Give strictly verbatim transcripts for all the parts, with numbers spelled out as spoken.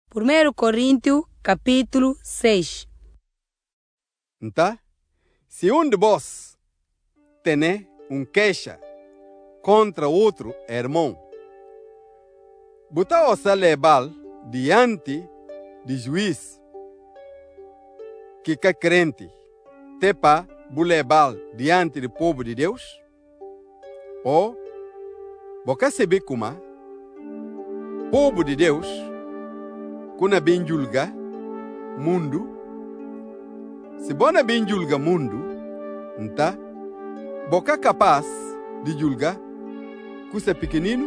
primeiro Coríntios, capítulo seis. Então, se um de vós tem um queixa contra outro irmão, bota ossa levá-lo diante de juiz que é crente, tepa bu levá-lo diante do povo de Deus, ou boca saber como povo de Deus kuna bem julga mundo, se bona bem julga mundo, então boca capaz de julgar coisa pequenino,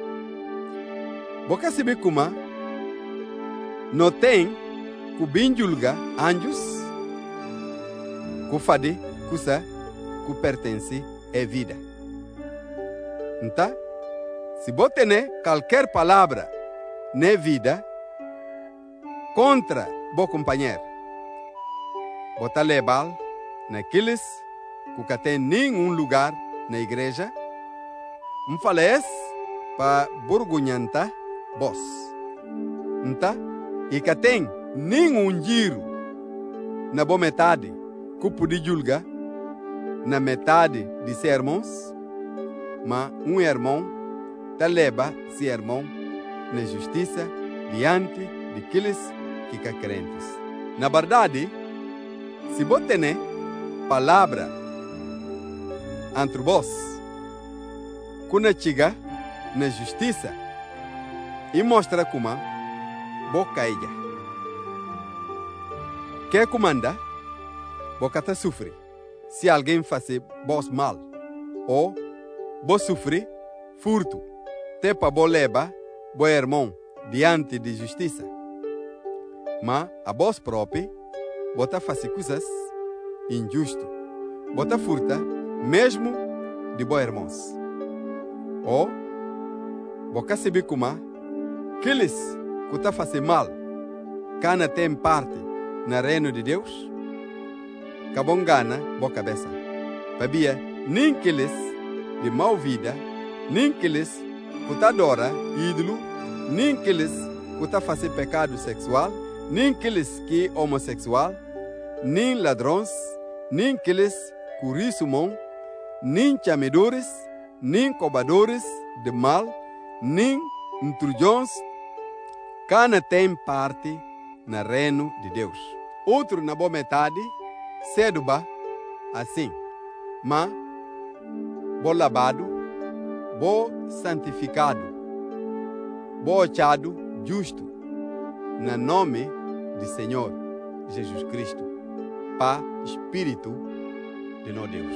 boca saber como não tem que bem julga anjos, que fade coisa que pertence à vida. Então, se você tem qualquer palavra na vida contra o companheiro, você leva naqueles que tem nenhum lugar na igreja, não fala isso para burgunhanta vos. Então, e que tem nenhum giro na boa metade que pode julgar na metade de seus irmãos, mas um irmão te leva seu irmão na justiça diante daqueles que são crentes. Na verdade, se você tem palavra entre vós, quando chega na justiça e mostra como boca ella, que comanda, boca te sofre se alguém faz vos mal, ou vos sofre furto, te para vos leva bo irmão diante de justiça. Mas a vós próprio, bota fazer coisas injustas, bota furta mesmo de bo irmãos. Ou, boca saber como aqueles que tá fazendo mal, cana tem parte na reino de Deus, cabon gana bo cabeça. Babia, nem aqueles de mal vida, nem aqueles que tá adora ídolo, nem aqueles que tá fazendo pecado sexual, nem aqueles que é homossexual, nem ladrões, nem aqueles que risumam, nem chamedores, nem cobradores de mal, nem intrujões, cana tem parte na reino de Deus. Outro na boa metade, cedo-ba, assim, mas, bo lavado, bo santificado, bo achado justo, na nome do Senhor Jesus Cristo, para Espírito de nosso Deus.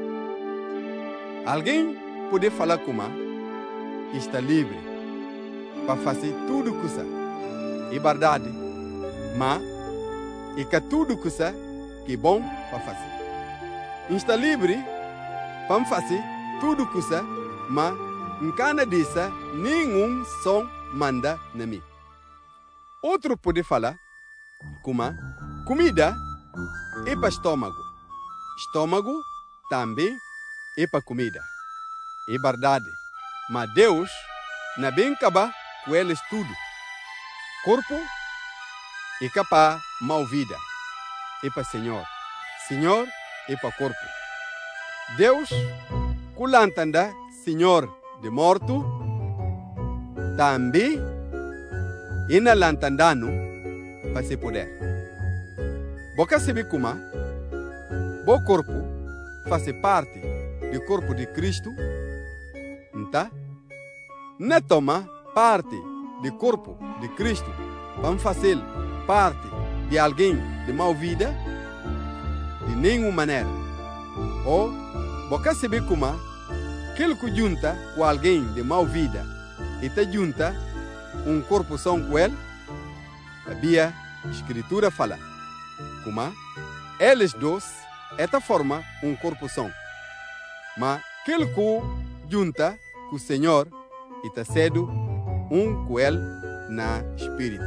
Alguém pode falar como está livre para fazer tudo coisa é verdade, mas é que tudo coisa que é bom para fazer. Está livre para fazer tudo coisa, mas não cana disso nenhum som manda na mim. Outro pode falar como comida é para estômago, estômago também é para comida. É verdade, mas Deus não bem acaba com eles tudo. Corpo é capaz mal vida, é para Senhor. Senhor é para corpo. Deus, culantanda Senhor de morto, também e na lantandano para se poder. Boca sabe como o corpo faz parte do corpo de Cristo, então não toma parte do corpo de Cristo para fazer parte de alguém de mal vida de nenhuma maneira. Ou boca sabe como aquele que junta com alguém de mal vida e te junta um corpo só com ele, havia escritura fala como eles dois esta forma um corpo só, mas aquele que junta com o Senhor e te cedo um com ele na espírito.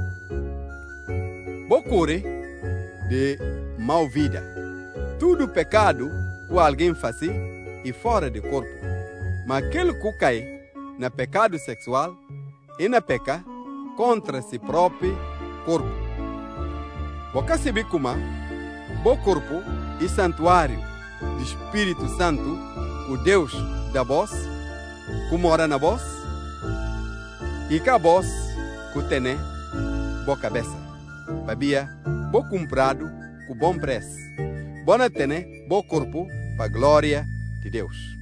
Bocure de mal vida, tudo pecado que alguém faz e fora do corpo, mas aquele que cai na pecado sexual e na peca contra si próprio corpo. Boca sabe como bo corpo e santuário do Espírito Santo, o Deus da voz, que mora na voz, e que a voz que tem bo cabeça. Babia, bo comprado com bom preço. Bona tem bo corpo para glória de Deus.